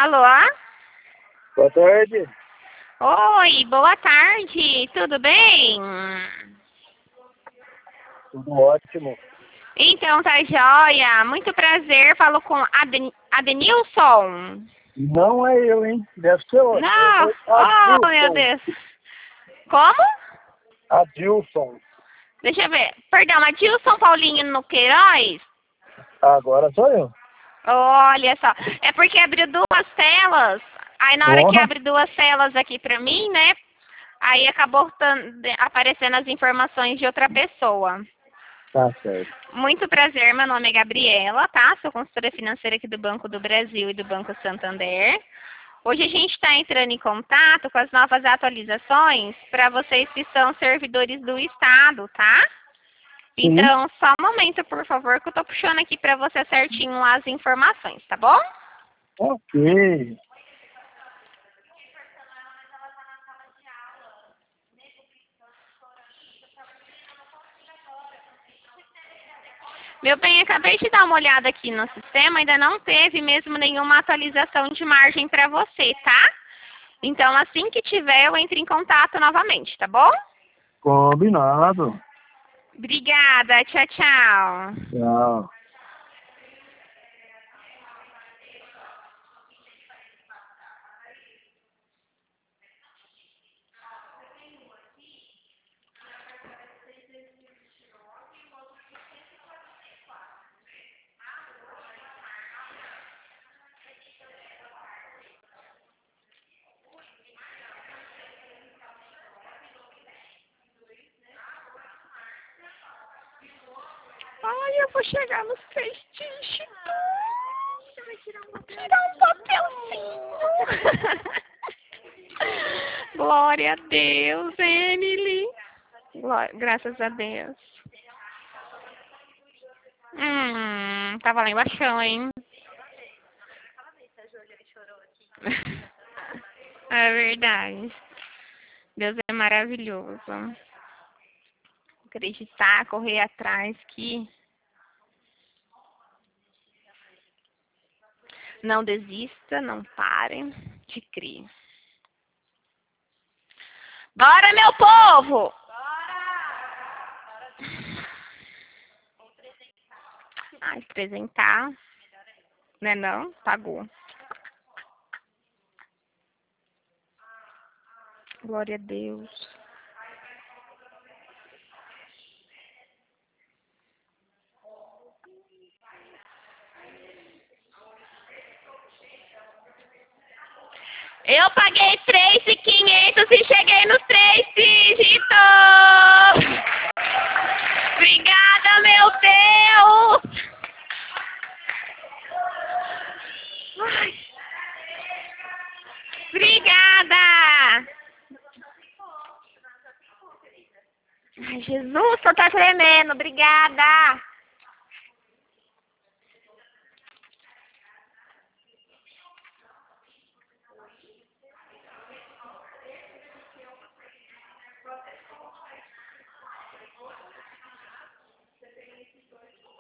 Alô? Boa tarde. Oi, boa tarde. Tudo bem? Tudo ótimo. Então, tá joia. Muito prazer. Falo com Adenilson. Não é eu, hein? Deve ser outro. Não. Oh, meu Adilson. Deus. Como? Adilson. Deixa eu ver. Perdão, Adilson Paulinho no Queiroz? Agora sou eu. Olha só. É porque abriu duas telas. Aí na hora que Porra. abre duas telas aqui pra mim, né? Aí acabou aparecendo as informações de outra pessoa. Tá certo. Muito prazer, meu nome é Gabriela, tá? Sou consultora financeira aqui do Banco do Brasil e do Banco Santander. Hoje a gente está entrando em contato com as novas atualizações para vocês que são servidores do Estado, tá? Sim. Então, só um momento, por favor, que eu tô puxando aqui para você certinho as informações, tá bom? Ok. Meu bem, acabei de dar uma olhada aqui no sistema, ainda não teve mesmo nenhuma atualização de margem para você, tá? Então, assim que tiver, eu entro em contato novamente, tá bom? Combinado. Obrigada, tchau, tchau. Tchau. Ai, eu vou chegar nos 3 dígitos. Tirar um papelzinho. Glória a Deus, Emily. Graças a Deus. Tava lá embaixo, hein? É verdade. Deus é maravilhoso. Acreditar, correr atrás que não desista, não parem de crer. Bora, meu povo! Ah, apresentar. Né não? Pagou. Glória a Deus. Eu paguei 3.500 e cheguei nos 3 dígitos! Obrigada, meu Deus! Ai. Obrigada! Ai, Jesus, só tá tremendo. Obrigada!